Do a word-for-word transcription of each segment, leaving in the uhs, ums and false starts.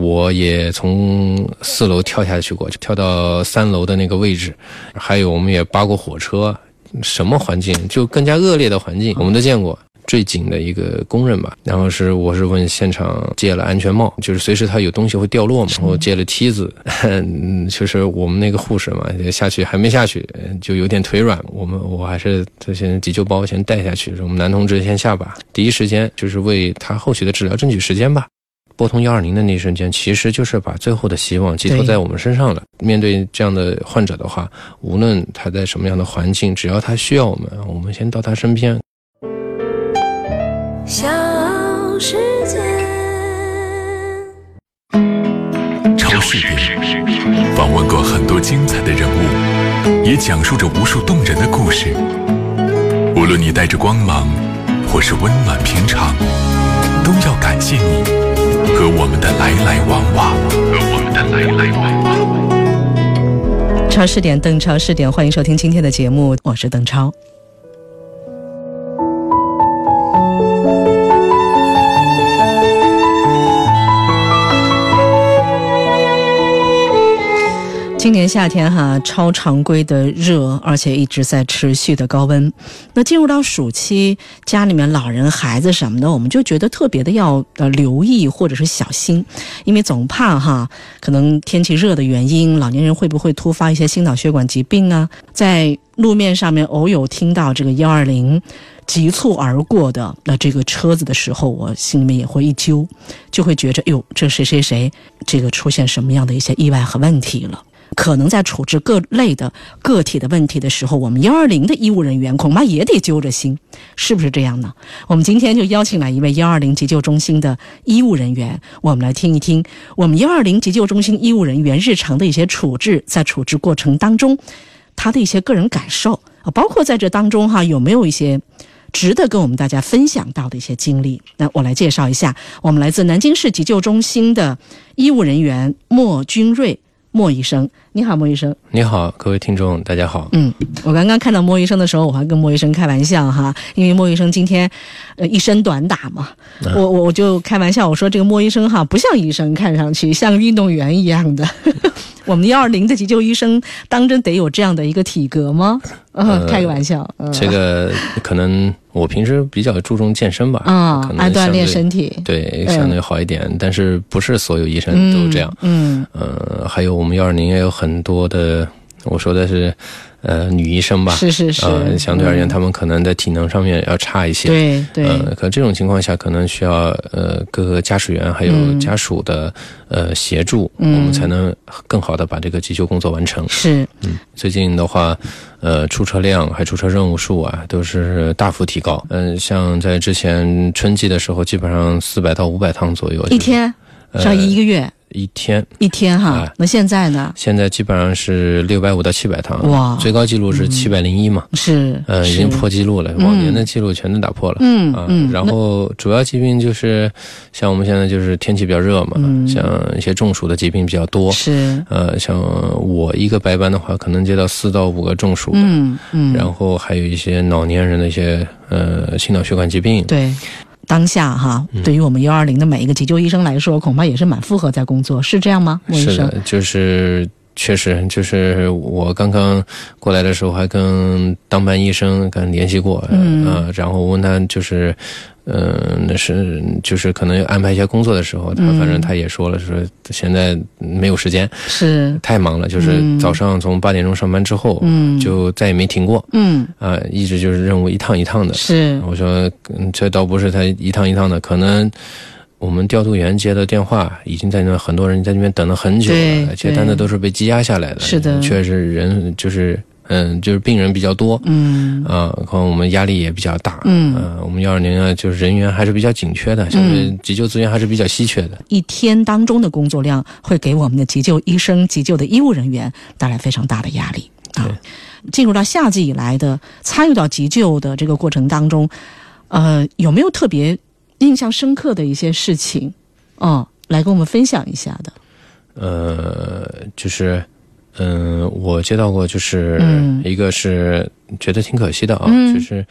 我也从四楼跳下去过，跳到三楼的那个位置，还有我们也扒过火车，什么环境就更加恶劣的环境我们都见过。最紧的一个工人吧，然后是我是问现场借了安全帽，就是随时他有东西会掉落嘛，我借了梯子，就是我们那个护士嘛下去还没下去就有点腿软，我们我还是先急救包先带下去，我们男同志先下吧，第一时间就是为他后续的治疗争取时间吧。拨通一二零的那一瞬间，其实就是把最后的希望寄托在我们身上了。面对这样的患者的话，无论他在什么样的环境，只要他需要我们，我们先到他身边。 小世界， 超视点访问过很多精彩的人物，也讲述着无数动人的故事。无论你带着光芒，或是温暖平常，都要感谢你和我们的来来往往，和我们的来来往往。 超视点，邓超视点，欢迎收听今天的节目，我是邓超。今年夏天哈，超常规的热，而且一直在持续的高温。那进入到暑期，家里面老人、孩子什么的，我们就觉得特别的要呃留意或者是小心，因为总怕哈，可能天气热的原因，老年人会不会突发一些心脑血管疾病啊？在路面上面偶有听到这个一二零急促而过的那这个车子的时候，我心里面也会一揪，就会觉着，哟，这谁谁谁，这个出现什么样的一些意外和问题了。可能在处置各类的个体的问题的时候，我们一二零的医务人员恐怕也得揪着心，是不是这样呢？我们今天就邀请来一位一二零急救中心的医务人员，我们来听一听我们一二零急救中心医务人员日常的一些处置，在处置过程当中他的一些个人感受，包括在这当中哈有没有一些值得跟我们大家分享到的一些经历。那我来介绍一下，我们来自南京市急救中心的医务人员莫君瑞莫医生。你好，莫医生。 你好，各位听众大家好。 嗯，我刚刚看到莫医生的时候，我还跟莫医生开玩笑哈，因为莫医生今天呃一身短打嘛，啊、我我我就开玩笑，我说这个莫医生哈不像医生，看上去像运动员一样的。我们一二零的急救医生当真得有这样的一个体格吗？呃、开个玩笑、呃。 这个可能我平时比较注重健身吧， 啊、嗯，爱锻炼身体， 对，相对好一点、嗯。但是不是所有医生都这样。嗯，嗯呃，还有我们一二零也有很多的，我说的是。呃，女医生吧， 是是是， 呃，相对而言，他、嗯、们可能在体能上面要差一些， 对对。 呃，可这种情况下，可能需要呃各个驾驶员还有家属的、嗯、呃协助、嗯，我们才能更好的把这个急救工作完成。 是， 嗯，最近的话，呃，出车量还出车任务数啊，都是大幅提高。嗯、呃，像在之前春季的时候，基本上四百到五百趟左右， 一天，上、呃、一个月。 一天一天哈、啊，那现在呢？ 现在基本上是六百五到七百趟， 哇， 最高记录是七百零一嘛， 嗯、是， 呃，已经破纪录了，往年的记录全都打破了， 嗯啊，嗯，然后主要疾病就是像我们现在就是天气比较热嘛，嗯、像一些中暑的疾病比较多， 是， 呃，像我一个白班的话，可能接到四到五个中暑的， 嗯嗯， 然后还有一些老年人的一些呃心脑血管疾病， 对。当下哈，对于我们一二零的每一个急救医生来说，恐怕也是蛮负荷在工作，是这样吗？莫医生？ 是的，就是确实，就是我刚刚过来的时候，还跟当班医生跟联系过，嗯、呃，然后问他就是。嗯，那是就是可能安排一些工作的时候，他反正他也说了，说现在没有时间， 是太忙了，就是早上从八点钟上班之后，嗯，就再也没停过，嗯，啊、呃，一直就是任务一趟一趟的。是，我说这倒不是他一趟一趟的，可能我们调度员接的电话已经在那很多人在那边等了很久了，而且单子都是被积压下来的， 是的， 确实人就是。嗯，就是病人比较多，嗯，啊，可能我们压力也比较大，嗯，啊，我们一二零啊，就是人员还是比较紧缺的，相对急救资源还是比较稀缺的。 一天当中的工作量会给我们的急救医生、急救的医务人员带来非常大的压力啊。进入到夏季以来的参与到急救的这个过程当中，呃，有没有特别印象深刻的一些事情？哦，来跟我们分享一下的。 呃，就是。嗯，我接到过，就是一个是觉得挺可惜的啊，嗯、就是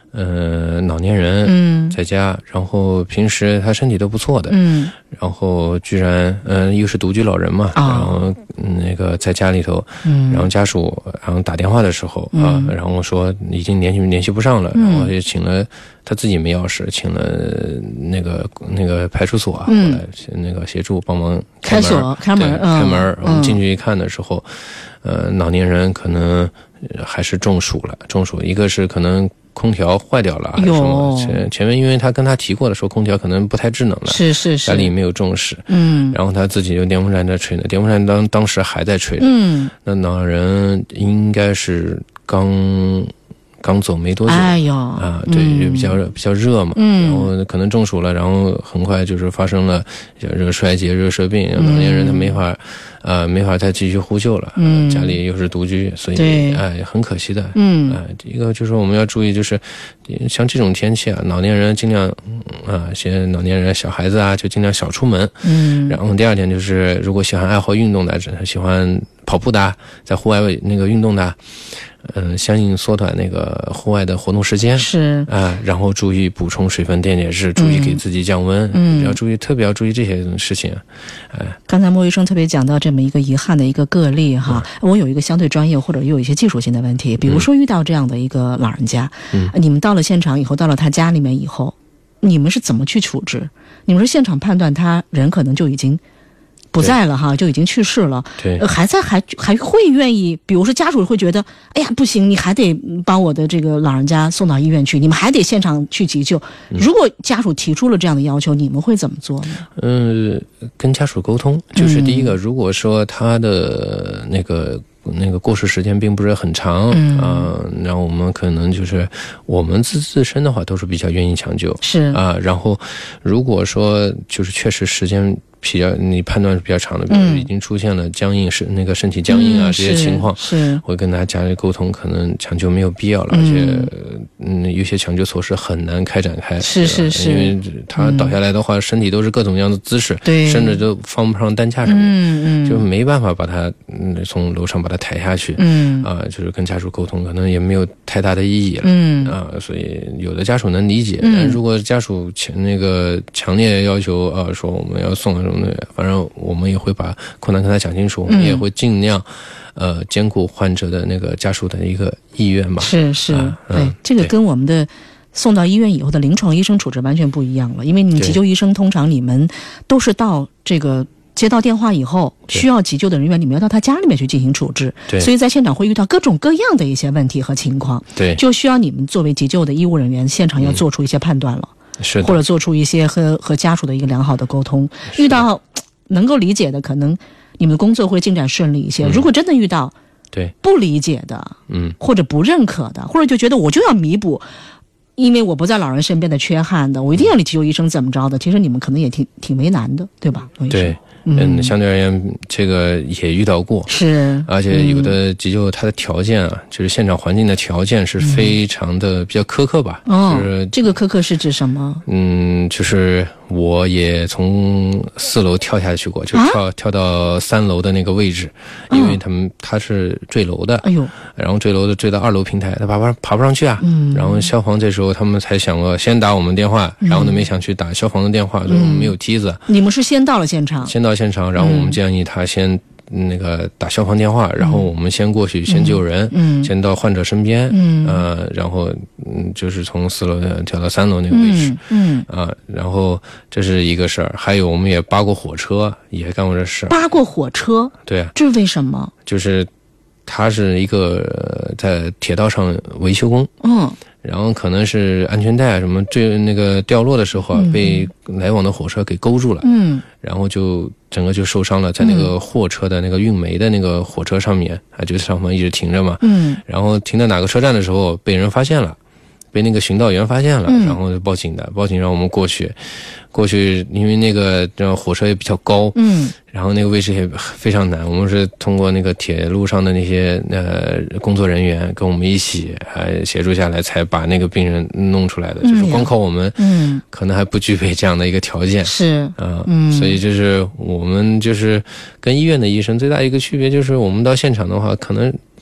呃老年人， 嗯， 在家，然后平时他身体都不错的， 嗯， 然后居然嗯、呃、又是独居老人嘛， 哦、 然后那个在家里头， 嗯， 然后家属然后打电话的时候、 嗯、 啊，然后说已经联系联系不上了， 嗯、 然后也请了他自己没钥匙，请了那个那个派出所啊， 嗯、 后来那个协助帮忙开门开锁开门、 嗯、开门， 嗯、 我们进去一看的时候，呃，老年人可能还是中暑了，中暑一个是可能空调坏掉了还是什么，前前面因为他跟他提过的时候，空调可能不太智能了， 是是是， 家里没有重视， 嗯， 然后他自己用电风扇在吹呢，电风扇当当时还在吹， 嗯， 那老人应该是刚刚走没多久， 哎呦啊，对， 嗯、 就比较比较热嘛， 嗯， 然后可能中暑了，然后很快就是发生了热衰竭、热射病， 嗯、 老年人他没法，呃，没法再继续呼救了， 嗯， 家里又是独居，所以哎、呃，很可惜的， 嗯， 啊、呃，一个就是我们要注意，就是像这种天气啊，老年人尽量啊，些老年人、小孩子啊，就尽量少出门， 嗯， 然后第二点就是，如果喜欢爱好运动的，喜欢跑步的，在户外那个运动的。嗯、呃，相应缩短那个户外的活动时间是啊、呃，然后注意补充水分、电解质，注意给自己降温， 嗯， 要注意，特别要注意这些事情。哎、呃， 刚才莫医生特别讲到这么一个遗憾的一个个例哈，嗯、我有一个相对专业或者有一些技术性的问题，比如说遇到这样的一个老人家， 嗯， 你们到了现场以后，到了他家里面以后，你们是怎么去处置？你们是现场判断他人可能就已经不在了哈，就已经去世了。 对， 呃、还在还还会愿意，比如说家属会觉得，哎呀不行，你还得把我的这个老人家送到医院去，你们还得现场去急救。嗯、如果家属提出了这样的要求，你们会怎么做呢？ 嗯，跟家属沟通，就是第一个，嗯、如果说他的那个。那个过世时间并不是很长，嗯啊，然后我们可能就是我们自自身的话都是比较愿意抢救， 是啊，然后如果说就是确实时间比较你判断是比较长的，比如已经出现了僵硬，是那个身体僵硬啊、嗯、这些情况， 是会跟他家里沟通，可能抢救没有必要了，嗯、而且嗯有些抢救措施很难开展开， 是是是， 因为他倒下来的话，嗯、身体都是各种各样的姿势， 对， 甚至都放不上担架上面， 嗯嗯， 就没办法把他嗯从楼上把他抬下去， 嗯啊，就是跟家属沟通，可能也没有太大的意义了， 嗯啊，所以有的家属能理解， 嗯、 但如果家属强那个强烈要求啊，说我们要送什么的，反正我们也会把困难跟他讲清楚，我们也会尽量。呃，兼顾患者的那个家属的一个意愿吧。 是是， 啊、 对， 嗯、 这个跟我们的送到医院以后的临床医生处置完全不一样了。因为你急救医生通常你们都是到这个接到电话以后，需要急救的人员，你们要到他家里面去进行处置。 对， 所以在现场会遇到各种各样的一些问题和情况。 对， 就需要你们作为急救的医务人员，现场要做出一些判断了， 嗯、是或者做出一些和和家属的一个良好的沟通。遇到能够理解的，可能你们的工作会进展顺利一些。嗯、如果真的遇到对不理解的， 嗯， 或者不认可的，或者就觉得我就要弥补，因为我不在老人身边的缺憾的，我一定要你急救医生怎么着的？其实你们可能也挺挺为难的，对吧？ 对，嗯，相对而言，这个也遇到过， 是， 而且有的急救它的条件啊，嗯、就是现场环境的条件是非常的比较苛刻吧？ 哦， 就是这个苛刻是指什么？ 嗯，就是我也从四楼跳下去过，就跳、啊、跳到三楼的那个位置，因为他们他是坠楼的， 哎呦， 然后坠楼的坠到二楼平台，他爬不爬不上去啊， 嗯， 然后消防这时候他们才想过先打我们电话，然后呢没想去打消防的电话，说、嗯、我们没有梯子。 你们是先到了现场？ 先到现场，然后我们建议他先。那个打消防电话，然后我们先过去，先救人， 嗯， 先到患者身边， 嗯， 呃，然后嗯，就是从四楼跳到三楼那个位置， 嗯， 啊、呃，然后这是一个事儿，还有我们也扒过火车，也干过这事。 扒过火车？ 对啊， 这是为什么？ 就是他是一个、呃、在铁道上维修工， 嗯。 然后可能是安全带什么坠那个掉落的时候啊，嗯、被来往的火车给勾住了， 嗯， 然后就整个就受伤了，在那个货车的那个运煤的那个火车上面，啊，就上方一直停着嘛， 嗯， 然后停到哪个车站的时候被人发现了，被那个巡道员发现了， 嗯、 然后就报警的，报警让我们过去，过去因为那个这火车也比较高， 嗯。 然后那个位置也非常难，我们是通过那个铁路上的那些呃工作人员跟我们一起还协助下来，才把那个病人弄出来的。嗯、就是光靠我们， 嗯， 可能还不具备这样的一个条件。 是啊，嗯，所以就是我们就是跟医院的医生最大一个区别就是，我们到现场的话，可能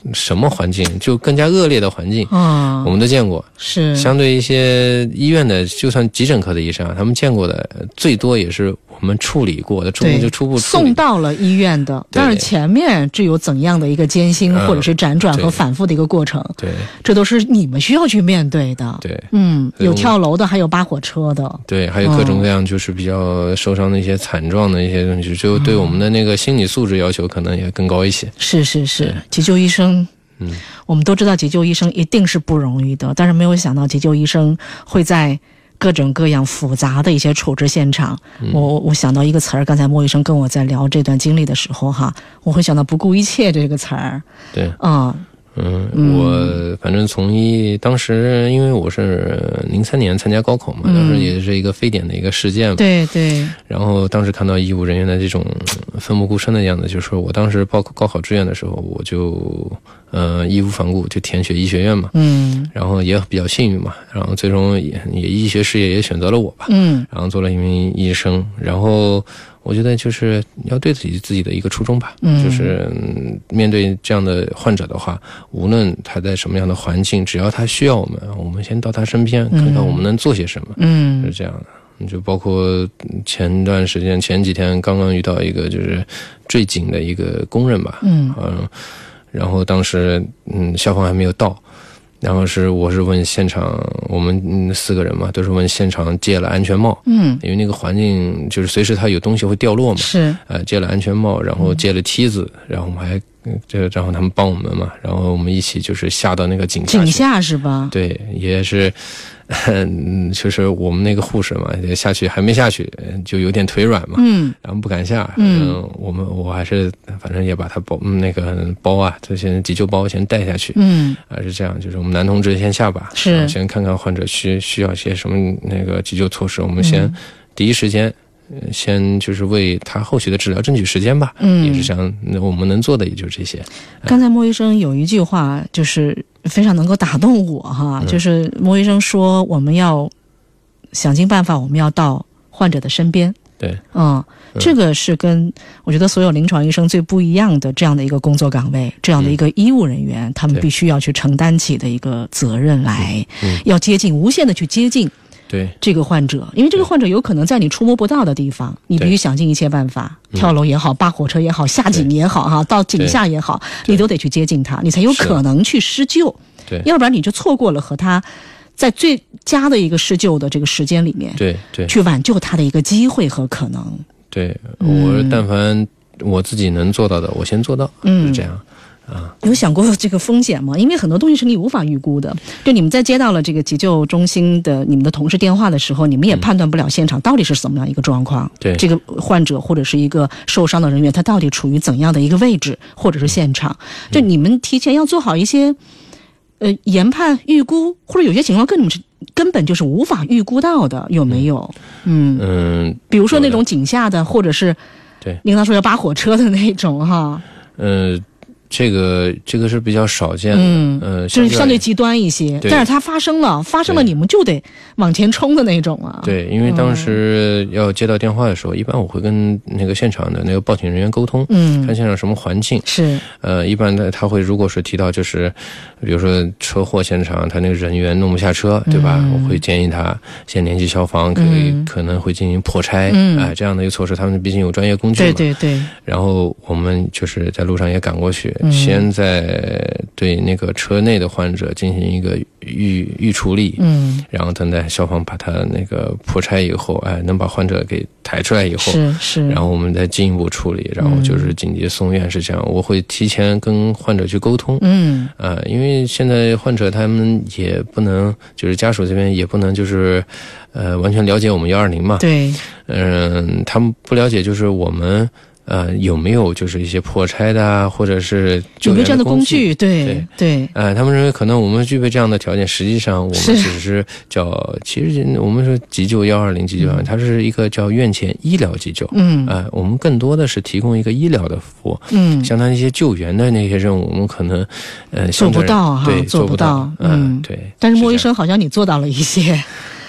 什么环境，就更加恶劣的环境， 啊、 我们都见过。 是相对一些医院的，就算急诊科的医生啊，他们见过的最多也是我们处理过的，初步就初步处理送到了医院的，但是前面这有怎样的一个艰辛、嗯、或者是辗转和反复的一个过程， 对， 这都是你们需要去面对的。 对， 嗯，有跳楼的，还有扒火车的， 对，还有各种各样就是比较受伤的一些惨状的一些东西，就对我们的那个心理素质要求可能也更高一些。 是是是，急救医生。 嗯， 我们都知道急救医生一定是不容易的，但是没有想到急救医生会在各种各样复杂的一些处置现场。嗯、我我想到一个词儿，刚才莫医生跟我在聊这段经历的时候哈，我会想到不顾一切这个词儿。 对， 啊、 嗯，嗯，我反正从医当时，因为我是零三年参加高考嘛， 嗯、 当时也是一个非典的一个事件嘛。 对对。 然后当时看到医务人员的这种奋不顾身的样子，就是我当时报高考志愿的时候，我就呃义无反顾就填学医学院嘛。 嗯。然后也比较幸运嘛，然后最终也也医学事业也选择了我吧。 嗯。 然后做了一名医生，然后我觉得就是要对自己自己的一个初衷吧， 嗯、 就是面对这样的患者的话，无论他在什么样的环境，只要他需要我们，我们先到他身边，看看我们能做些什么。 嗯， 是这样的。就包括前段时间前几天刚刚遇到一个就是坠井的一个工人吧， 嗯嗯，然后当时嗯消防还没有到。然后是我是问现场，我们嗯四个人嘛，都是问现场借了安全帽， 嗯， 因为那个环境就是随时它有东西会掉落嘛， 是， 呃，借了安全帽，然后借了梯子，嗯、然后我们还这然后他们帮我们嘛，然后我们一起就是下到那个井下， 井下是吧？ 对，也是。嗯，就是我们那个护士嘛，下去还没下去就有点腿软嘛， 嗯， 然后不敢下， 嗯， 我们我还是反正也把他包那个包啊，这些急救包先带下去， 嗯， 啊是这样，就是我们男同志先下吧， 是先看看患者需需要些什么那个急救措施，我们先第一时间。嗯先就是为他后续的治疗争取时间吧， 嗯， 也是想我们能做的也就这些。 刚才莫医生有一句话就是非常能够打动我哈，嗯、就是莫医生说我们要想尽办法，我们要到患者的身边。 对， 嗯，这个是跟我觉得所有临床医生最不一样的这样的一个工作岗位，这样的一个医务人员，嗯、他们必须要去承担起的一个责任来， 嗯、 要接近，无限的去接近。 对这个患者，因为这个患者有可能在你触摸不到的地方，你必须想尽一切办法，跳楼也好，扒火车也好，下井也好，哈，到井下也好，你都得去接近他，你才有可能去施救。 对， 要不然你就错过了和他在最佳的一个施救的这个时间里面， 对对， 去挽救他的一个机会和可能。 对，我但凡我自己能做到的，我先做到， 嗯， 是这样。啊， 有想过这个风险吗？因为很多东西是你无法预估的。就你们在接到了这个急救中心的你们的同事电话的时候，你们也判断不了现场到底是怎么样一个状况。 对， 这个患者或者是一个受伤的人员，他到底处于怎样的一个位置，或者是现场？嗯、就你们提前要做好一些呃研判、预估，或者有些情况根本是根本就是无法预估到的，有没有？嗯嗯， 比如说那种井下的，或者是对， 领导说要扒火车的那种哈。 呃。这个这个是比较少见的， 嗯， 呃， 就是相对极端一些，但是它发生了，发生了你们就得往前冲的那种啊。 对，因为当时要接到电话的时候，嗯、一般我会跟那个现场的那个报警人员沟通， 嗯， 看现场什么环境是， 呃，一般的他会如果是提到就是，比如说车祸现场，他那个人员弄不下车，对吧？嗯、我会建议他先联系消防，可以、嗯、可能会进行破拆， 嗯， 啊、呃，这样的一个措施，他们毕竟有专业工具嘛， 对对对。 然后我们就是在路上也赶过去。嗯、先在对那个车内的患者进行一个预预处理， 嗯， 然后等待消防把他那个破拆以后，哎，能把患者给抬出来以后， 是是， 然后我们再进一步处理，然后就是紧急送院，是这样。嗯、我会提前跟患者去沟通， 嗯， 啊、呃，因为现在患者他们也不能，就是家属这边也不能就是呃完全了解我们幺二零嘛， 对， 嗯、呃，他们不了解就是我们。呃，有没有就是一些破拆的啊，或者是有没有这样的工具？对对对， 呃，他们认为可能我们具备这样的条件，实际上我们只是叫，其实我们说急救幺二零急救，嗯、它是一个叫院前医疗急救， 嗯， 啊、呃，我们更多的是提供一个医疗的服务， 嗯， 像他那些救援的那些任务，我们可能呃做不到哈， 对， 做不到， 嗯，对。 但是莫医生好像你做到了一些。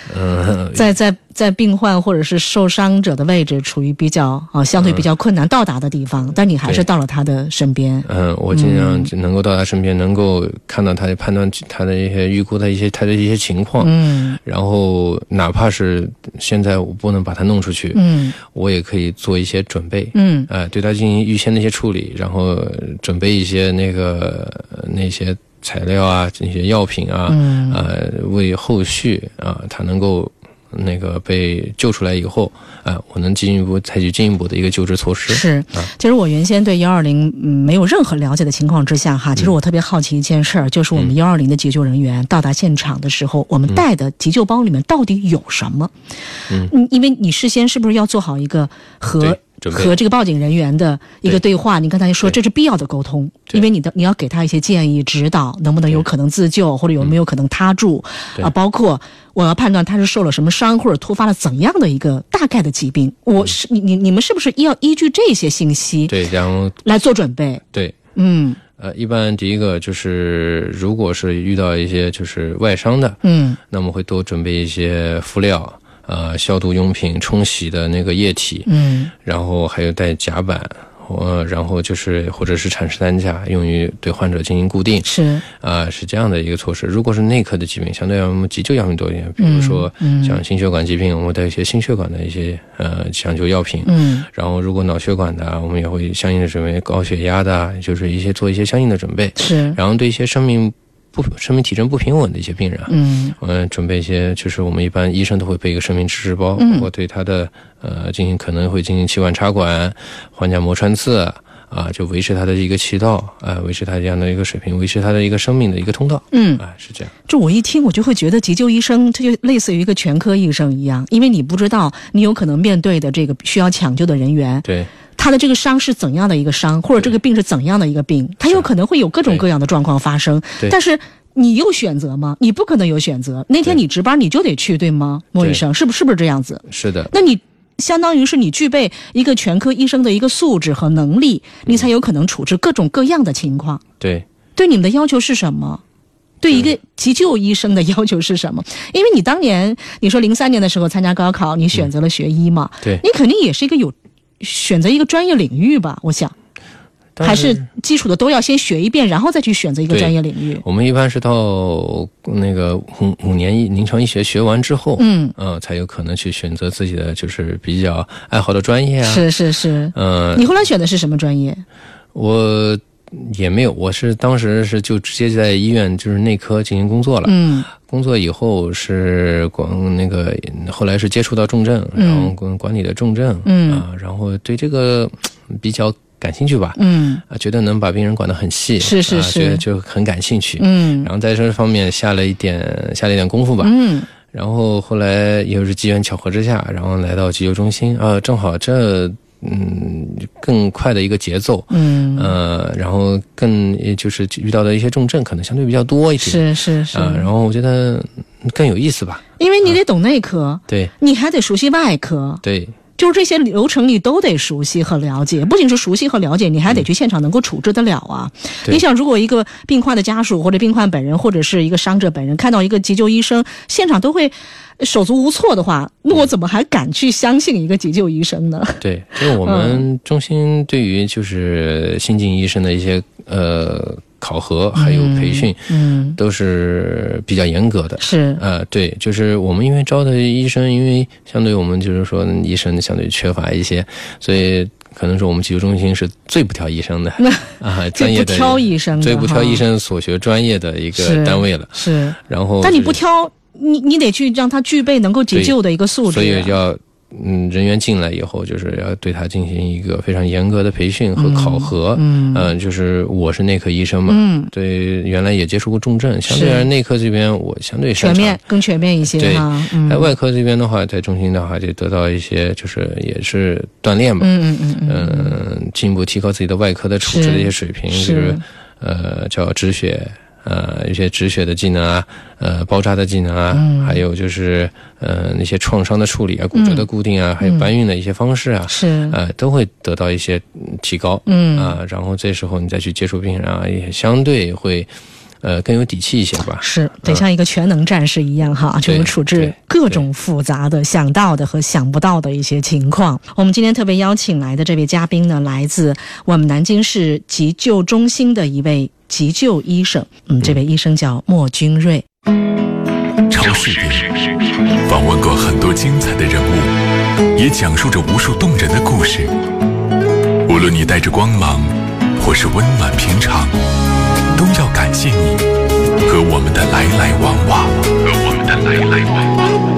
嗯， 在在在病患或者是受伤者的位置处于比较啊、呃、相对比较困难到达的地方，嗯、但你还是到了他的身边。 嗯，我尽量能够到他身边，嗯、能够看到他的判断他的一些预估的一些他的一些情况。嗯，然后哪怕是现在我不能把他弄出去，嗯，我也可以做一些准备。嗯，哎、呃，对他进行预先的一些处理，然后准备一些那个那些材料啊，这些药品啊，嗯，呃，为后续啊，他能够那个被救出来以后，啊、呃，我能进一步采取进一步的一个救治措施。 是，啊、其实我原先对幺二零嗯没有任何了解的情况之下哈，其实我特别好奇一件事儿，嗯、就是我们幺二零的急救人员到达现场的时候，嗯、我们带的急救包里面到底有什么？嗯，因为你事先是不是要做好一个和和这个报警人员的一个对话？你刚才说这是必要的沟通，因为你的你要给他一些建议指导，能不能有可能自救，或者有没有可能他助啊？包括我要判断他是受了什么伤，或者突发了怎样的一个大概的疾病。我是你你你们是不是要依据这些信息对，然后来做准备？ 对， 嗯。 呃，一般第一个就是，如果是遇到一些就是外伤的，嗯，那么会多准备一些敷料。呃，消毒用品、冲洗的那个液体，嗯，然后还有带夹板，呃，然后就是或者是铲式担架，用于对患者进行固定，是啊、呃，是这样的一个措施。如果是内科的疾病，相对我们急救药品多一点，比如说像心血管疾病，我们带一些心血管的一些呃抢救药品，嗯，然后如果脑血管的，我们也会相应的准备高血压的，就是一些做一些相应的准备，是，然后对一些生命。不，生命体征不平稳的一些病人，嗯，我们准备一些，就是我们一般医生都会备一个生命支持包，嗯，我对他的呃进行可能会进行气管插管、环甲膜穿刺啊，就维持他的一个气道啊，维持他这样的一个水平，维持他的一个生命的一个通道，嗯，啊，是这样。 这我一听我就会觉得急救医生他就类似于一个全科医生一样，因为你不知道你有可能面对的这个需要抢救的人员，对。他的这个伤是怎样的一个伤，或者这个病是怎样的一个病，他有可能会有各种各样的状况发生，但是你有选择吗？你不可能有选择。那天你值班你就得去，对吗？莫医生，是不是不是这样子？ 是的。 那你相当于是你具备一个全科医生的一个素质和能力，你才有可能处置各种各样的情况。 对。 对你们的要求是什么？对一个急救医生的要求是什么？因为你当年你说零三年的时候参加高考，你选择了学医嘛，嗯、对，你肯定也是一个有。选择一个专业领域吧，我想，还是基础的都要先学一遍，然后再去选择一个专业领域。 我们一般是到那个五五年临床医学学完之后，嗯，呃，才有可能去选择自己的就是比较爱好的专业啊。 是是是，嗯、呃，你后来选的是什么专业？ 我也没有，我是当时是就直接在医院就是内科进行工作了，嗯。工作以后是管那个，后来是接触到重症，嗯、然后管管理的重症，嗯啊，然后对这个比较感兴趣吧，嗯啊，觉得能把病人管得很细， 是是是， 啊、觉得就很感兴趣，嗯，然后在这方面下了一点下了一点功夫吧，嗯，然后后来又是机缘巧合之下，然后来到急救中心啊，正好这。嗯，更快的一个节奏，嗯，呃，然后更就是遇到的一些重症可能相对比较多一些， 是是是， 啊、呃，然后我觉得更有意思吧， 因为你得懂内科，啊、 对， 你还得熟悉外科， 对。 就是这些流程你都得熟悉和了解，不仅是熟悉和了解，你还得去现场能够处置得了啊。嗯、你想，如果一个病患的家属或者病患本人或者是一个伤者本人看到一个急救医生，现场都会手足无措的话，那我怎么还敢去相信一个急救医生呢？ 对，就是我们中心对于就是新进医生的一些呃。考核还有培训，嗯，都是比较严格的。是，呃，对，就是我们因为招的医生，因为相对我们就是说医生相对缺乏一些，所以可能说我们急救中心是最不挑医生的啊，专业的最不挑医生的， 最不挑医生所学专业的一个单位了。 是，是然后、就是， 但你不挑，你你得去让他具备能够急救的一个素质， 所以要。嗯，人员进来以后，就是要对他进行一个非常严格的培训和考核。嗯，呃、就是我是内科医生嘛，嗯，对，原来也接触过重症，相对而内科这边我相对全面更全面一些。 对， 嗯、 在外科这边的话，在中心的话就得到一些就是也是锻炼吧，嗯嗯嗯嗯，呃、进一步提高自己的外科的处置的一些水平，是就是呃叫止血。呃，一些止血的技能啊，呃，包扎的技能啊，嗯、还有就是呃那些创伤的处理啊、骨折的固定啊，嗯、还有搬运的一些方式啊，是呃都会得到一些提高，嗯啊，然后这时候你再去接触病人啊，也相对会呃更有底气一些吧。 是得像一个全能战士一样哈， 嗯、 就能处置各种复杂的、想到的和想不到的一些情况。我们今天特别邀请来的这位嘉宾呢，来自我们南京市急救中心的一位急救医生，嗯，这位医生叫莫君瑞。 超视点访问过很多精彩的人物，也讲述着无数动人的故事。无论你带着光芒，或是温暖平常，都要感谢你和我们的来来往往，和我们的来来往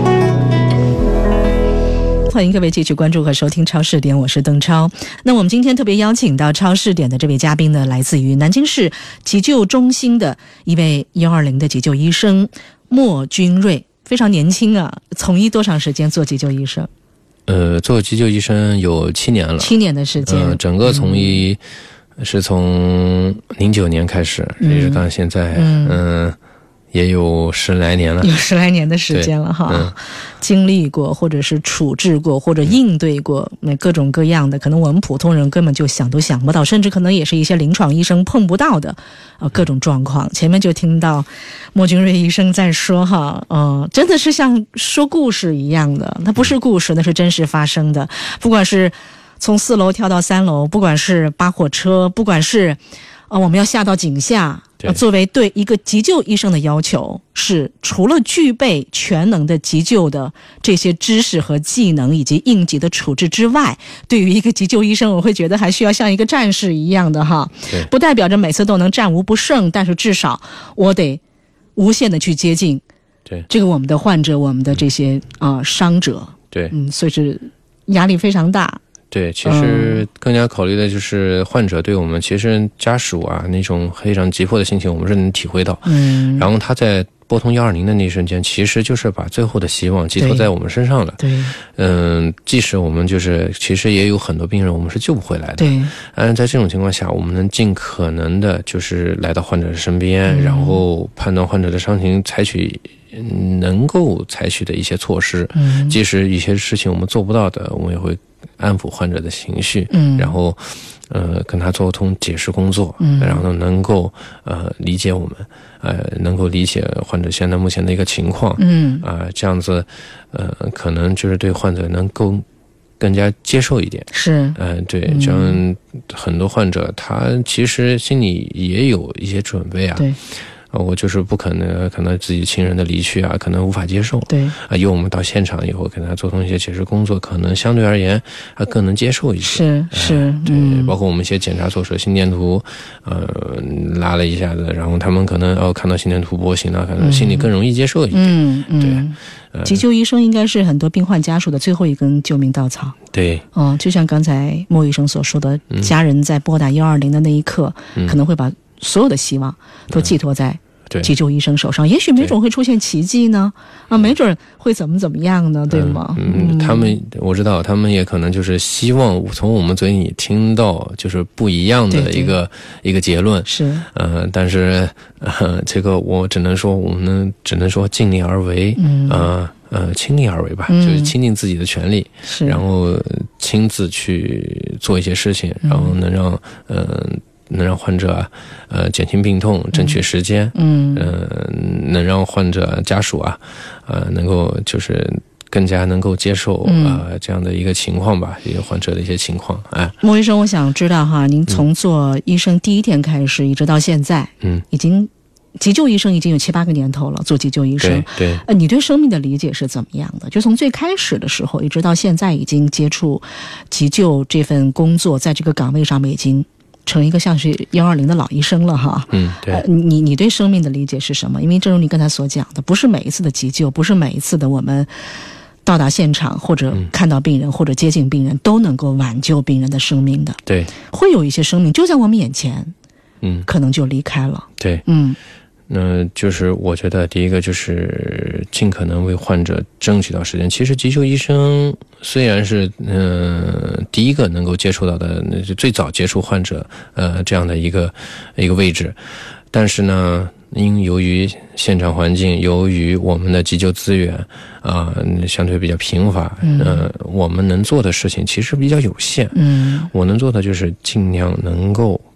往。 欢迎各位继续关注和收听超视点，我是邓超。那我们今天特别邀请到超视点的这位嘉宾呢，来自于南京市急救中心的一位一二零的急救医生莫君瑞，非常年轻啊，从医多长时间做急救医生？ 呃，做急救医生有七年了， 七年的时间。 呃，整个从医是从零九年开始，一直到现在，嗯。呃也有十来年了， 有十来年的时间了哈、嗯，经历过或者是处置过或者应对过那各种各样的，可能我们普通人根本就想都想不到，甚至可能也是一些临床医生碰不到的啊各种状况。前面就听到莫君瑞医生在说哈，呃，真的是像说故事一样的，它不是故事，那是真实发生的。不管是从四楼跳到三楼，不管是扒火车，不管是啊、呃、我们要下到井下。作为对一个急救医生的要求是，除了具备全能的急救的这些知识和技能以及应急的处置之外，对于一个急救医生，我会觉得还需要像一个战士一样的哈，不代表着每次都能战无不胜，但是至少我得无限的去接近对这个我们的患者，我们的这些啊、呃、伤者， 对， 嗯，所以是压力非常大。 对，其实更加考虑的就是患者对我们其实家属啊那种非常急迫的心情，我们是能体会到。嗯，然后他在拨通一二零的那一瞬间，其实就是把最后的希望寄托在我们身上了。 对， 嗯，即使我们就是其实也有很多病人我们是救不回来的。 对， 但在这种情况下，我们能尽可能的就是来到患者的身边，嗯、然后判断患者的伤情，采取能够采取的一些措施。嗯，即使一些事情我们做不到的，我们也会安抚患者的情绪，嗯，然后，呃，跟他做通解释工作，嗯，然后能够呃理解我们，呃，能够理解患者现在目前的一个情况，嗯，啊、呃，这样子，呃，可能就是对患者能够更加接受一点，是，嗯、呃，对，这样很多患者他其实心里也有一些准备啊，对。啊，我就是不可能，可能自己亲人的离去啊，可能无法接受。对，啊，由我们到现场以后，给他做通一些解释工作，可能相对而言，啊，更能接受一些。是是、呃，对、嗯，包括我们一些检查所说心电图，呃，拉了一下子，然后他们可能哦看到心电图波形了，可能心里更容易接受一点。嗯嗯，对。呃、急救医生应该是很多病患家属的最后一根救命稻草。对，哦、呃，就像刚才莫医生所说的，嗯、家人在拨打一二零的那一刻、嗯，可能会把所有的希望都寄托在急救医生手上，也许没准会出现奇迹呢，啊，没准会怎么怎么样呢，对吗？嗯，嗯他们我知道，他们也可能就是希望从我们嘴里听到就是不一样的一个一个结论，是，呃，但是呃，这个我只能说，我们只能说尽力而为，嗯，呃呃，亲力而为吧，嗯、就是倾尽自己的全力，是，然后亲自去做一些事情，然后能让呃。能让患者呃减轻病痛，争取时间，嗯，呃，能让患者家属啊，呃，能够就是更加能够接受啊、呃、这样的一个情况吧，一个患者的一些情况。哎，莫医生，我想知道哈，您从做医生第一天开始，嗯、一直到现在，嗯，已经急救医生已经有七八个年头了，做急救医生，对，对呃，你对生命的理解是怎么样的？就从最开始的时候，一直到现在，已经接触急救这份工作，在这个岗位上面已经。成一个像是一二零的老医生了哈，嗯，对，呃、你你对生命的理解是什么？因为正如你刚才所讲的，不是每一次的急救，不是每一次的我们到达现场或者看到病人、嗯、或者接近病人都能够挽救病人的生命的。对，会有一些生命就在我们眼前，嗯，可能就离开了。对，嗯。那就是我觉得第一个就是尽可能为患者争取到时间。其实急救医生虽然是嗯、呃、第一个能够接触到的，那是最早接触患者呃这样的一个一个位置，但是呢，因由于现场环境，由于我们的急救资源啊、呃、相对比较贫乏，嗯、呃，我们能做的事情其实比较有限。嗯，我能做的就是尽量能够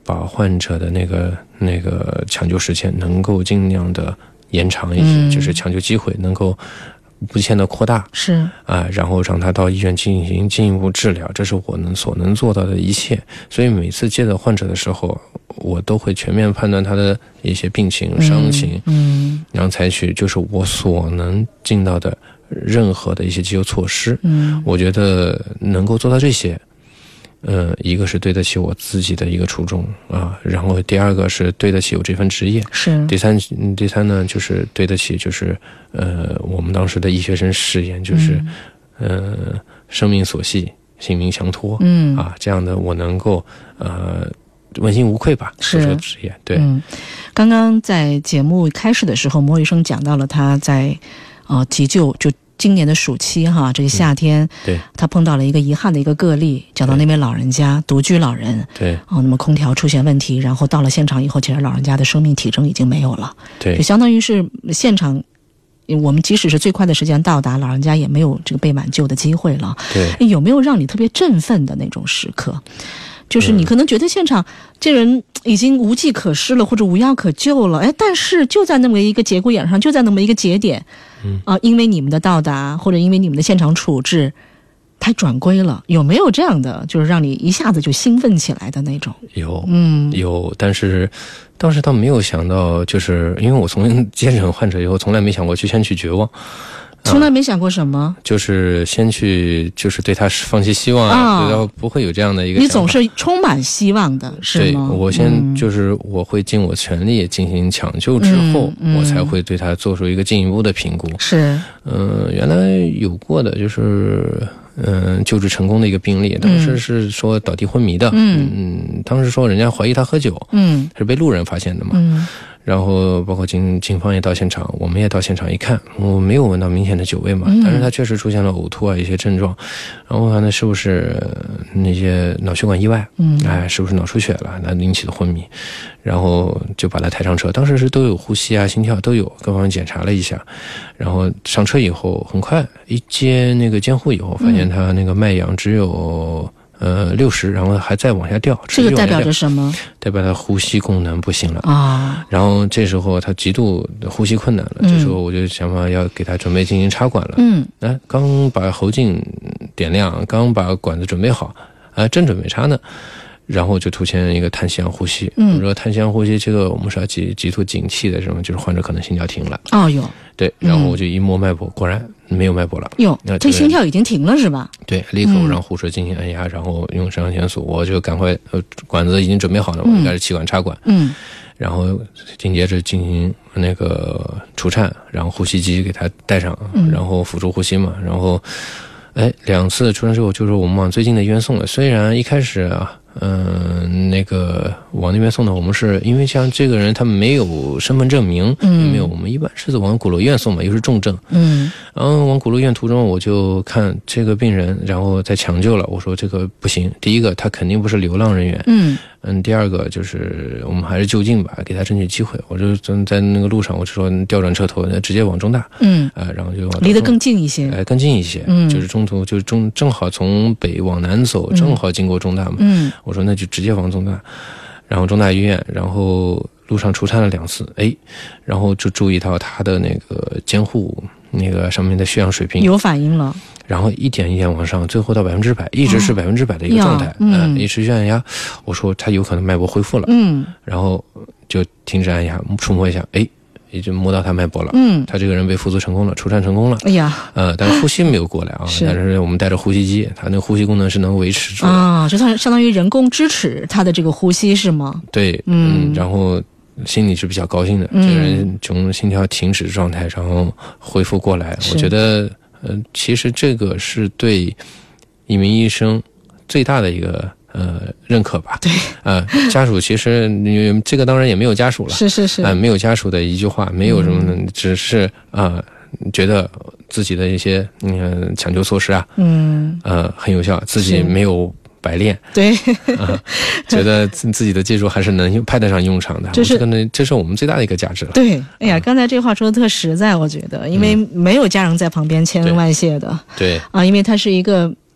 把患者的那个那个抢救时间能够尽量的延长一些，嗯、就是抢救机会能够无限的扩大， 是啊，然后让他到医院进行进一步治疗，这是我能所能做到的一切。所以每次接到患者的时候，我都会全面判断他的一些病情、伤情，嗯，然后采取就是我所能尽到的任何的一些急救措施。嗯，我觉得能够做到这些。呃，一个是对得起我自己的一个初衷啊，然后第二个是对得起我这份职业， 是第三第三呢就是对得起就是呃我们当时的医学生誓言，就是、嗯、呃生命所系，性命相托，嗯啊，这样的我能够呃问心无愧吧，是说职业对、嗯。 刚刚在节目开始的时候，莫医生讲到了他在呃急救就。今年的暑期哈，这个夏天，嗯、 对， 他碰到了一个遗憾的一个个例，讲到那位老人家独居老人， 对， 哦，那么空调出现问题，然后到了现场以后，其实老人家的生命体征已经没有了， 对， 就相当于是现场，我们即使是最快的时间到达，老人家也没有这个被挽救的机会了， 对， 有没有让你特别振奋的那种时刻？就是你可能觉得现场这人已经无计可施了，或者无药可救了，哎，但是就在那么一个节骨眼上，就在那么一个节点，嗯啊、呃，因为你们的到达，或者因为你们的现场处置，他转归了，有没有这样的，就是让你一下子就兴奋起来的那种？ 有，嗯，有，但是当时倒没有想到，就是因为我从接诊患者以后，从来没想过去先去绝望。 从来没想过什么、 嗯，就是先去，就是对他放弃希望啊，对他不会有这样的一个。 你总是充满希望的，是吗？ 对，我先就是我会尽我全力进行抢救之后、嗯嗯，我才会对他做出一个进一步的评估。 是， 嗯、呃，原来有过的就是。嗯，救治成功的一个病例，当时是说倒地昏迷的，嗯嗯，当时说人家怀疑他喝酒，嗯，是被路人发现的嘛，嗯，然后包括警警方也到现场，我们也到现场一看，我没有闻到明显的酒味嘛，嗯、但是他确实出现了呕吐啊一些症状，然后我看那是不是那些脑血管意外，嗯，哎，是不是脑出血了，那引起的昏迷，然后就把他抬上车，当时是都有呼吸啊、心跳都有，各方面检查了一下，然后上车以后，很快一接那个监护以后，发现他那个脉氧只有呃六十，然后还在往下掉。 这个代表着什么？ 代表他呼吸功能不行了啊。然后这时候他极度的呼吸困难了，嗯、这时候我就想法要给他准备进行插管了。嗯，哎，刚把喉镜点亮，刚把管子准备好，啊，正准备插呢。然后就出现一个叹息样呼吸。嗯，我说叹息样呼吸，这个我们是要极极度警惕的，什么就是患者可能心跳停了。 哦哟， 对，然后我就一摸脉搏，果然没有脉搏了。 哟，这心跳已经停了是吧？ 对，立刻我让护士进行按压，嗯、然后用肾上腺素，我就赶快呃管子已经准备好了，我就开始气管插管。嗯，然后紧接着进行那个除颤，然后呼吸机给他带上，嗯、然后辅助呼吸嘛，然后哎两次除颤之后，就是我们往最近的医院送了。虽然一开始啊。嗯，那个往那边送的，我们是因为像这个人他没有身份证明，嗯，没有，我们一般是往鼓楼医院送嘛，又是重症，嗯，然后往鼓楼医院途中，我就看这个病人，然后在抢救了，我说这个不行，第一个他肯定不是流浪人员，嗯嗯，第二个就是我们还是就近吧，给他争取机会，我就在那个路上，我就说调转车头，直接往中大，嗯，啊、呃，然后就往离得更近一些， 哎、呃，更近一些，嗯，就是中途就是中正好从北往南走，正好经过中大嘛，嗯。我说那就直接往中大，然后中大医院，然后路上除颤了两次，哎，然后就注意到他的那个监护那个上面的血氧水平有反应了， 然后一点一点往上，最后到百分之百，一直是百分之百的一个状态，嗯、呃，一持续按压，我说他有可能脉搏恢复了，嗯，然后就停止按压，触摸一下，哎。已经摸到他脉搏了，嗯，他这个人被复苏成功了，除颤成功了，哎呀，呃，但是呼吸没有过来啊，是但是我们带着呼吸机，他那个呼吸功能是能维持住的啊，就相相当于人工支持他的这个呼吸是吗？ 对，嗯，嗯然后心里是比较高兴的，嗯、这个人从心跳停止状态，然后恢复过来，我觉得，呃，其实这个是对一名医生最大的一个。呃，认可吧？ 对， 呃，家属其实你这个当然也没有家属了， 是是是， 啊、呃，没有家属的一句话，没有什么的，嗯、只是啊、呃，觉得自己的一些嗯抢救措施啊，嗯，呃，很有效，自己没有白练， 对， 啊、呃，觉得自己的技术还是能派得上用场的， 这是可能这是我们最大的一个价值了。 对，哎呀，刚才这话说的特实在，我觉得，因为没有家人在旁边千恩万谢的， 对啊， 因为他是一个。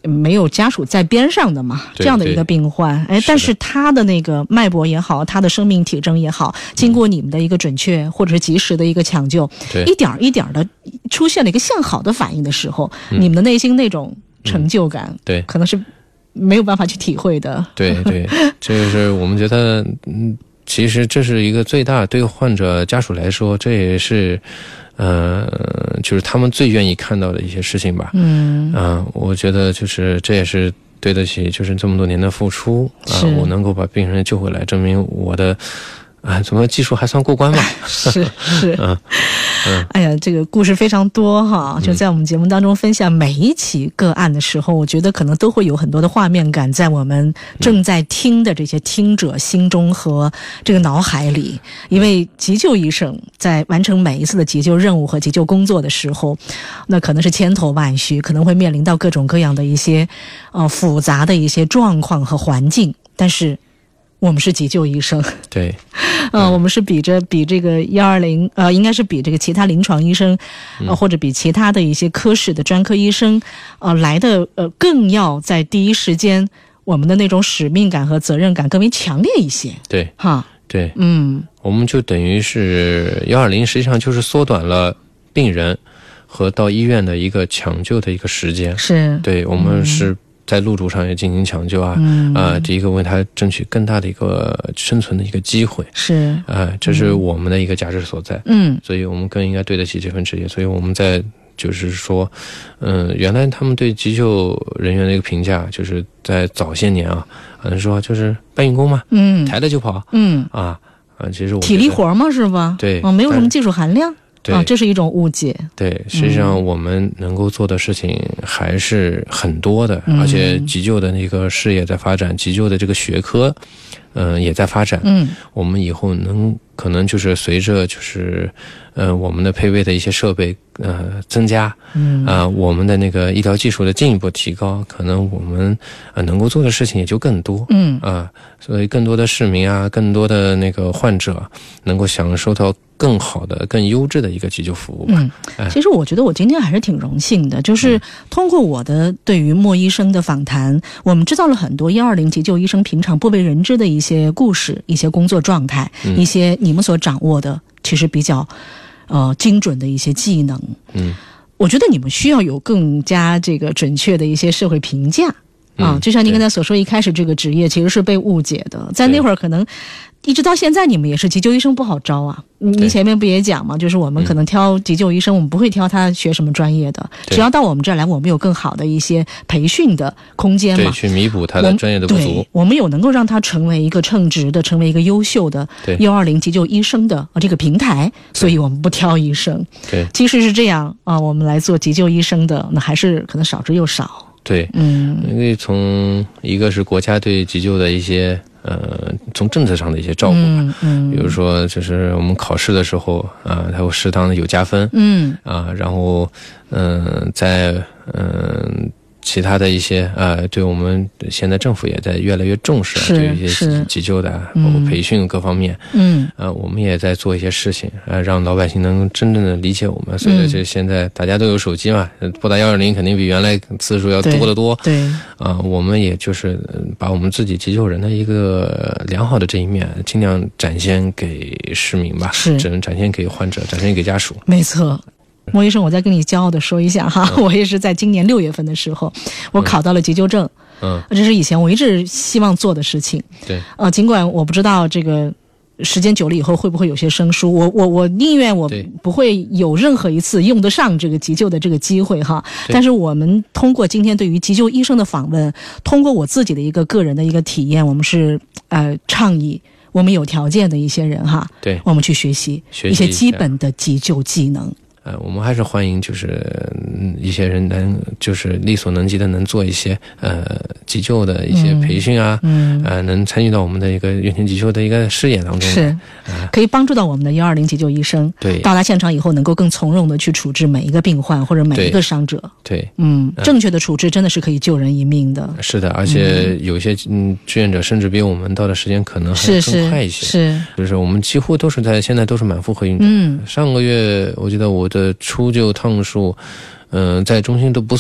没有家属在边上的嘛，这样的一个病患，哎，但是他的那个脉搏也好，他的生命体征也好，经过你们的一个准确或者是及时的一个抢救，一点一点的出现了一个向好的反应的时候，嗯、你们的内心那种成就感，嗯、 对， 可能是没有办法去体会的。 对对，这就是我们觉得，嗯，其实这是一个最大对患者家属来说，这也是。呃，就是他们最愿意看到的一些事情吧。嗯，啊、呃，我觉得就是这也是对得起，就是这么多年的付出啊、呃，我能够把病人救回来，证明我的啊，怎么技术还算过关吧？ 是是， 嗯嗯， 哎呀，这个故事非常多哈，就在我们节目当中分享每一起个案的时候，我觉得可能都会有很多的画面感在我们正在听的这些听者心中和这个脑海里。因为急救医生在完成每一次的急救任务和急救工作的时候，那可能是千头万绪，可能会面临到各种各样的一些呃复杂的一些状况和环境，但是我们是急救医生， 对， 呃，嗯、我们是比着比这个一二零，呃，应该是比这个其他临床医生，呃，或者比其他的一些科室的专科医生，呃，来的呃更要在第一时间，我们的那种使命感和责任感更为强烈一些。 对， 哈， 对， 嗯， 我们就等于是幺二零，实际上就是缩短了病人和到医院的一个抢救的一个时间。 是， 对，我们是。嗯在路途上也进行抢救啊，嗯、呃，第一个为他争取更大的一个生存的一个机会， 是， 呃，这是我们的一个价值所在，嗯，所以我们更应该对得起这份职业，所以我们在就是说，嗯、呃，原来他们对急救人员的一个评价，就是在早些年啊，可能说就是搬运工嘛，嗯，抬了就跑，嗯，啊，啊，其实我体力活嘛是吧？ 对， 啊，没有什么技术含量。 对啊，这是一种误解。 对，实际上我们能够做的事情还是很多的，嗯、而且急救的那个事业在发展，急救的这个学科，嗯、呃，也在发展。嗯，我们以后能可能就是随着就是呃我们的配备的一些设备呃增加，嗯啊、呃，我们的那个医疗技术的进一步提高，可能我们呃能够做的事情也就更多。嗯啊、呃，所以更多的市民啊，更多的那个患者能够享受到更好的、更优质的一个急救服务吧。 嗯，哎、其实我觉得我今天还是挺荣幸的，就是通过我的对于莫医生的访谈，我们知道了很多一二零急救医生平常不为人知的一些故事、一些工作状态、嗯、一些你们所掌握的其实比较呃精准的一些技能。嗯，我觉得你们需要有更加这个准确的一些社会评价。啊，就像您刚才所说，一开始这个职业其实是被误解的，在那会儿可能一直到现在，你们也是急救医生不好招啊。您前面不也讲嘛，就是我们可能挑急救医生，我们不会挑他学什么专业的，只要到我们这儿来，我们有更好的一些培训的空间嘛， 对，去弥补他的专业的不足。 对，我们有能够让他成为一个称职的、成为一个优秀的幺二零急救医生的这个平台，所以我们不挑医生。对，其实是这样啊，我们来做急救医生的，那还是可能少之又少。 对，嗯，因为从一个是国家对急救的一些呃，从政策上的一些照顾吧，嗯，嗯比如说就是我们考试的时候啊，它有适当的有加分，嗯，啊，然后嗯、呃，在嗯。呃其他的一些呃，对我们现在政府也在越来越重视、啊，对于一些急救的，包括培训各方面，嗯，呃，我们也在做一些事情，呃，让老百姓能真正的理解我们。所以这现在大家都有手机嘛，拨打幺二零肯定比原来次数要多得多。对，啊、呃，我们也就是把我们自己急救人的一个良好的这一面，尽量展现给市民吧，是，只能展现给患者，展现给家属。 没错。莫医生，我再跟你骄傲的说一下哈，嗯、我也是在今年六月份的时候，我考到了急救证，嗯，这是以前我一直希望做的事情。对，呃，尽管我不知道这个时间久了以后会不会有些生疏，我我我宁愿我不会有任何一次用得上这个急救的这个机会哈。但是我们通过今天对于急救医生的访问，通过我自己的一个个人的一个体验，我们是呃倡议我们有条件的一些人哈，对，我们去学习一些基本的急救技能。 呃，我们还是欢迎，就是一些人能就是力所能及的，能做一些呃急救的一些培训啊，嗯，呃，能参与到我们的一个院前急救的一个视野当中， 是，呃、可以帮助到我们的幺二零急救医生，对，到达现场以后能够更从容的去处置每一个病患或者每一个伤者， 对，对嗯，呃、正确的处置真的是可以救人一命的。 是的，而且有些嗯志愿者甚至比我们到的时间可能还更快一些，是，是就是我们几乎都是在现在都是满负荷运转。嗯，上个月我记得我的出救趟数，嗯、呃，在中心都不算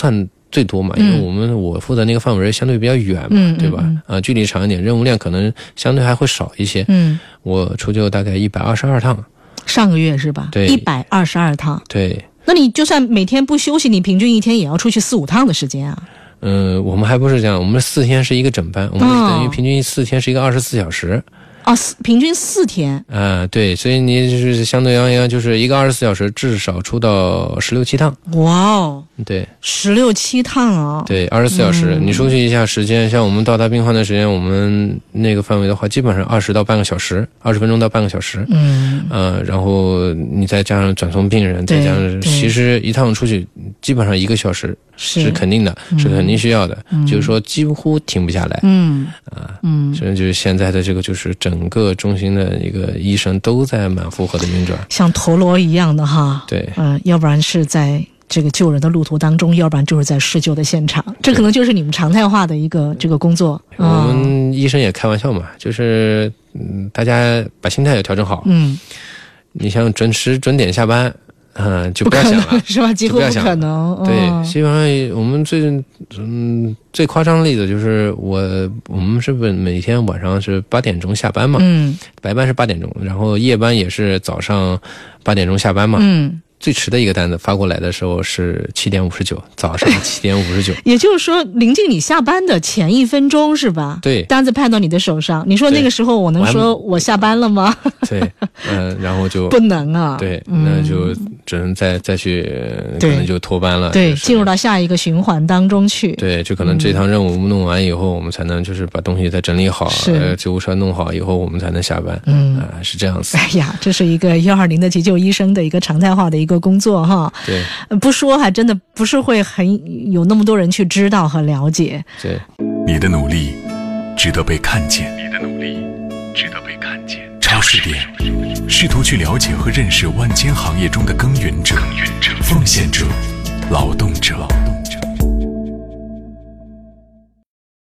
最多嘛， 嗯因为我们我负责那个范围相对比较远嘛， 嗯对吧？ 嗯啊，距离长一点，任务量可能相对还会少一些。 嗯， 我出就大概一百二十二趟， 上个月是吧？ 对一百二十二趟。 对。 那你就算每天不休息，你平均一天也要出去四五趟的时间啊？ 嗯，我们还不是这样，我们四天是一个整班，我们等于平均四天是一个二十四小时。 哦，平均四天啊、呃，对，所以你就是相对而言，就是一个二十四小时至少出到十六七趟。 哇哦， 对， 十六七趟啊！ 对，二十四小时， 嗯、 你收集一下时间，像我们到达病患的时间，我们那个范围的话，基本上二十到半个小时，二十分钟到半个小时。 嗯， 呃，然后你再加上转送病人，再加上，其实一趟出去基本上一个小时是肯定的，是, 是肯定需要的、嗯，就是说几乎停不下来。 嗯啊， 嗯， 所以就是现在的这个就是整个中心的一个医生都在满负荷的运转， 像陀螺一样的哈。 对， 嗯、呃，要不然是在这个救人的路途当中，要不然就是在施救的现场，这可能就是你们常态化的一个这个工作。 我们医生也开玩笑嘛，就是嗯，大家把心态也调整好。 嗯， 你像准时准点下班。嗯，就不要想了， 是吧？几乎不可能。 对， 嗯、 基本上我们最嗯最夸张的例子就是我我们是不是每天晚上是八点钟下班嘛？ 嗯， 白班是八点钟，然后夜班也是早上八点钟下班嘛。 嗯。 最迟的一个单子发过来的时候是七点五十九，早上七点五十九。 也就是说，临近你下班的前一分钟是吧？ 对， 单子派到你的手上，你说那个时候我能说我下班了吗？ 对，嗯、呃，然后就不能啊。 对，那就只能再再去，可能就脱班了。 对，进入到下一个循环当中去。 对，就可能这趟任务弄完以后，嗯、我们才能就是把东西再整理好，呃，救护车弄好以后，我们才能下班。 嗯， 啊、呃，是这样子。 哎呀，这是一个幺二零的急救医生的一个常态化的一个工作哈。 对， 不说还真的不是会很有那么多人去知道和了解。 对， 你的努力值得被看见，你的努力值得被看见。超视点，试图去了解和认识万千行业中的耕耘者、奉献者、劳动者。